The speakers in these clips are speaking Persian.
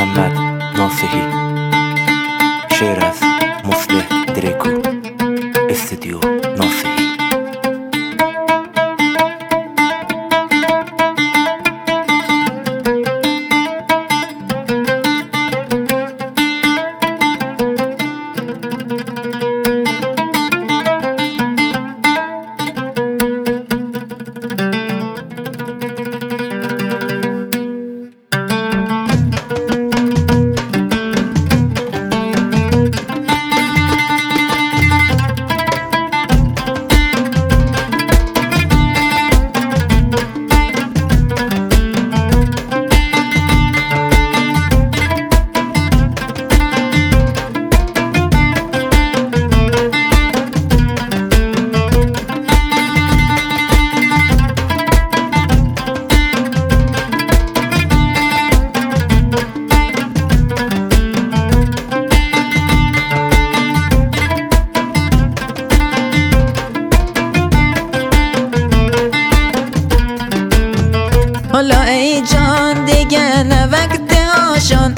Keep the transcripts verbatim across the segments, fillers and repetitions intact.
محمد ناصحی. شعر از مصلح دریکو، استودیو ناصحی. حالا ای جان دیگه نه وقت هاشون،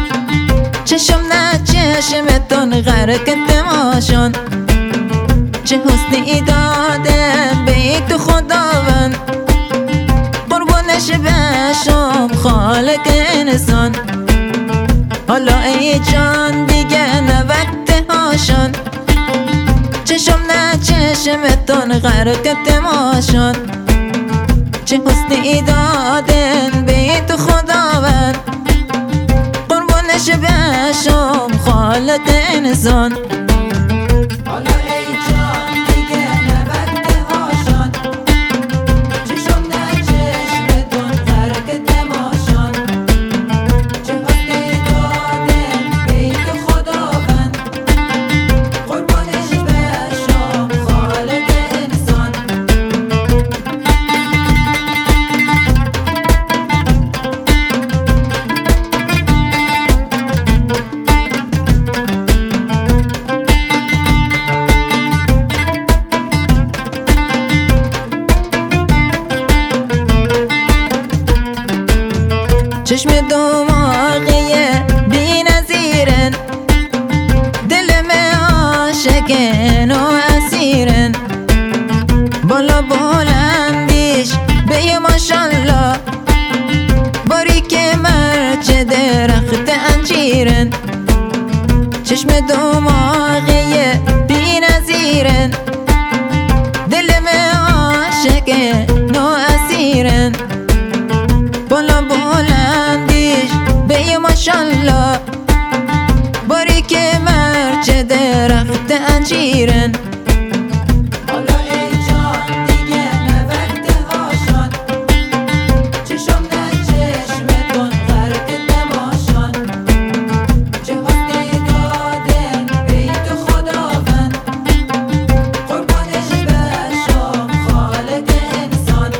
چشم نه چشمتون غرق دماشون. چه حسنی داده به تو خداوند، قربونش بشم خالق انسان. حالا ای جان دیگه نه وقت هاشون، چشم نه چشمتون غرق دماشون. چه حسنی دادن به تو خداوند، قربونش بشم خالق انسان. حالا ای جان دیگه نه وقت هاشون، چشم نه چشمتون غرق دماشون. چه حسنی دادن به تو خداوند، قربونش بشم خالق انسان. چشم دماغیه بی نظیرن، دلم عاشقن و اسیرن. بالا بلندیش به ماشالله، باریک مرچه درخت انجیرن. چشم دماغیه بی نظیرن، دلم عاشقن و اسیرن. بالا بلندیش به ماشالله، باریک مرچه درخت انجیرن. حالا ای جان دیگه نه وقت هاشون، چشم نه چشمتون غرق دماشون. چه حسنی دادن به تو خداوند، قربونش بشم خالق انسان.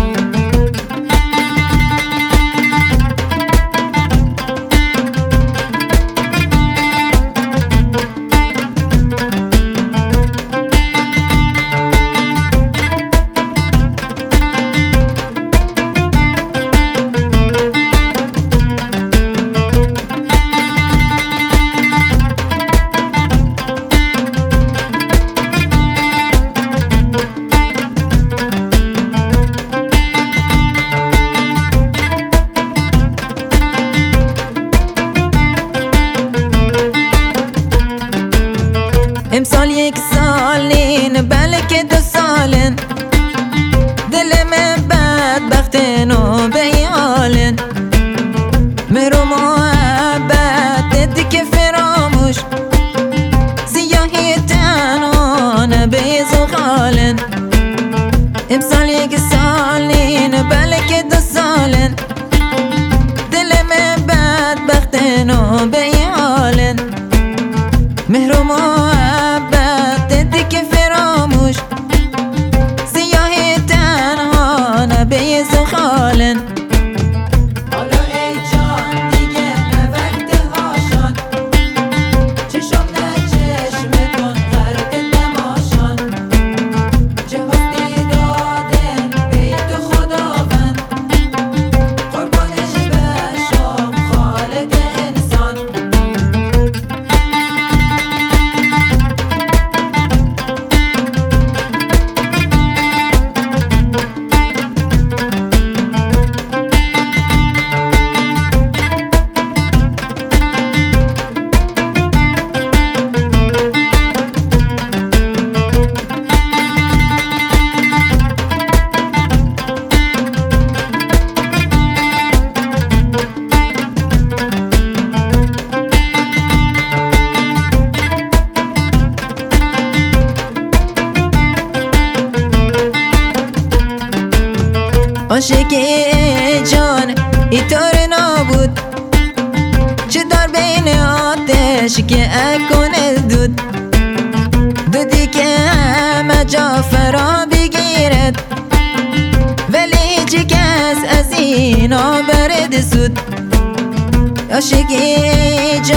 امسال یک سالین بلکه دو سالن، دل من بدبختن و بیالن. مهر و محبت دیگه فراموش، سیاهی تنها به زغالن. امسال یک سالین بلکه دو سالن، دل من بدبختن و بیالن. مهر و محبت دیگه فراموش، سیاهی تنها به زغالن. حالا ای جان دیگه نه وقت هاشون، چشم نه چشمتون غرق دماشون. چه حسنی دادن به تو خداوند، قربونش بشم خالق که اکنه دود دودی که همه جا فرا بگیرد ولی چی کس از اینا برد سود عاشقی